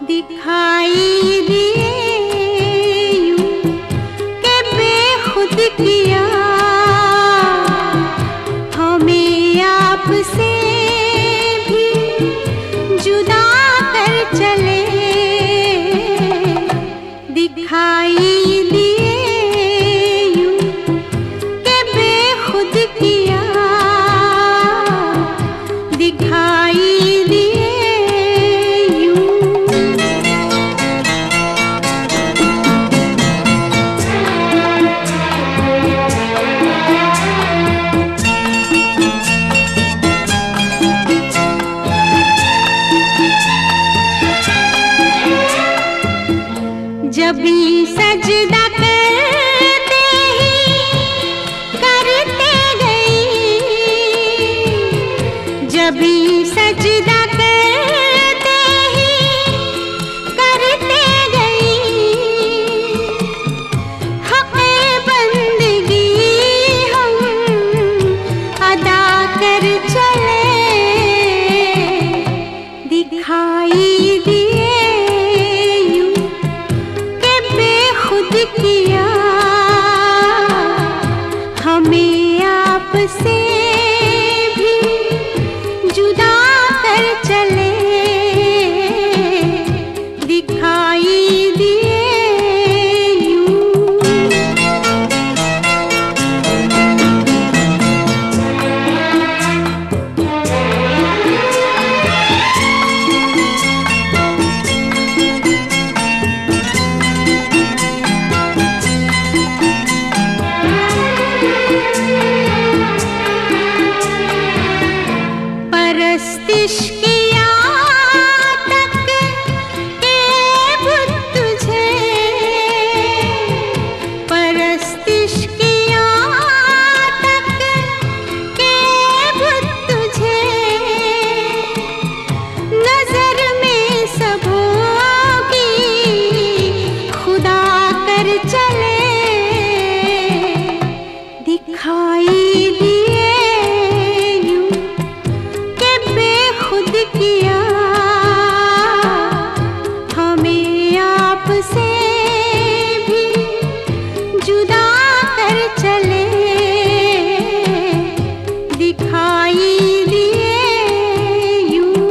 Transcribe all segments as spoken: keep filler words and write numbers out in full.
दिखाई दिए यूं के बेखुद किया हमें आपसे भी जुदा कर चले। दिखाई दिए यूं के बेखुद किया दिखाई जब भी सजदा करते ही करते गई जब भी सजदा करते ही करते गई हक़े बंदगी हम अदा कर चले। दिखाई दिए किया हमें आपसे भी जुदा कर चले। दिखाई दिए परस्तिश किया तक के बुत तुझे परस्तिश किया तक के बुत तुझे नजर में सबों की खुदा कर चले। दिखाई दिए किया हमें आपसे भी जुदा कर चले। दिखाई दिए यूं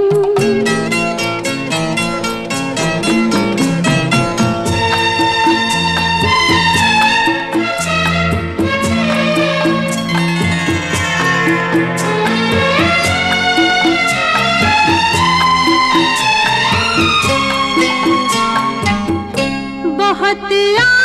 बहुत